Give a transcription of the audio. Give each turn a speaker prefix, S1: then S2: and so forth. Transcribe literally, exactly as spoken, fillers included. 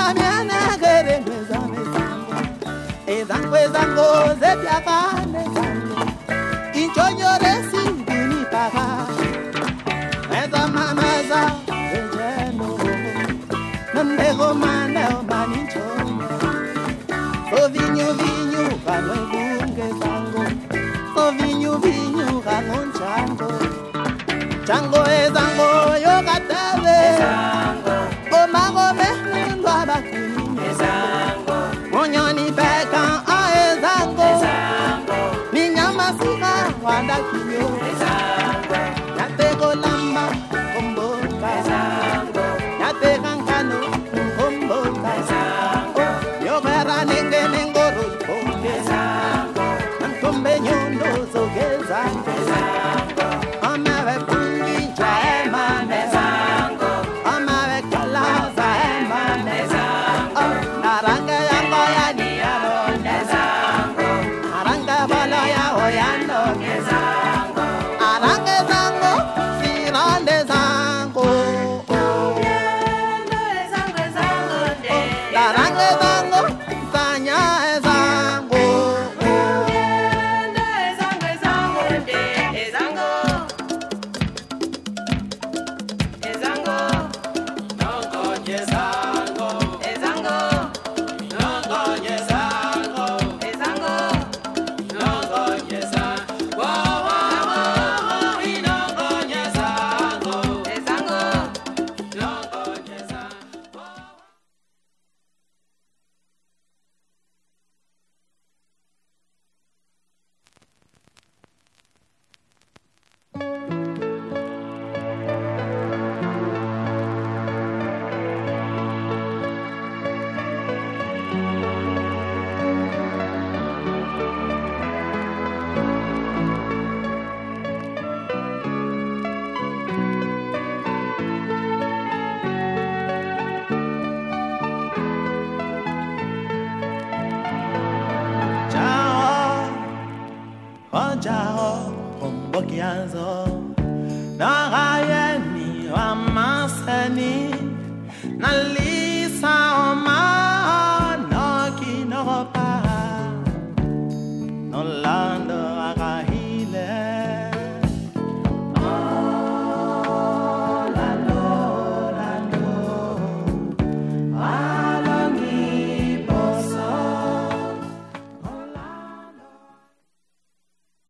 S1: Zamiana gere zame zango. Ezango ezango zepiakane zango. Inchonyo resi bini paka. Eza mamaza ejeno. Nandego mane o maninchonyo. So vinyu vinyu kano bunge zango. So vinyu vinyu kano chango. Chango ezango yo katave. Ezango. O mago me ndo abakuni. Ezango. Monyoni peka a ezango. Ezango. Ninyama suka wanda kinyo. Ezango. Yate golamba komboka. Ezango. Yate kankano komboka. Ezango. Yo vera nenge nengoro iponge. Ezango. Nankombe nyondo soge zango. Ezango. Amave pungi jaema. Ezango. Amave kalaza ema. Ezango. Naranga yango ya niaro. Ezango. Naranga bala ya oyano. Ezango. Aranga zango. Firande zango. Naranga zango. Sanya zango. Jao, Hombokiazo, Nagayeni, Wamasani, Nali.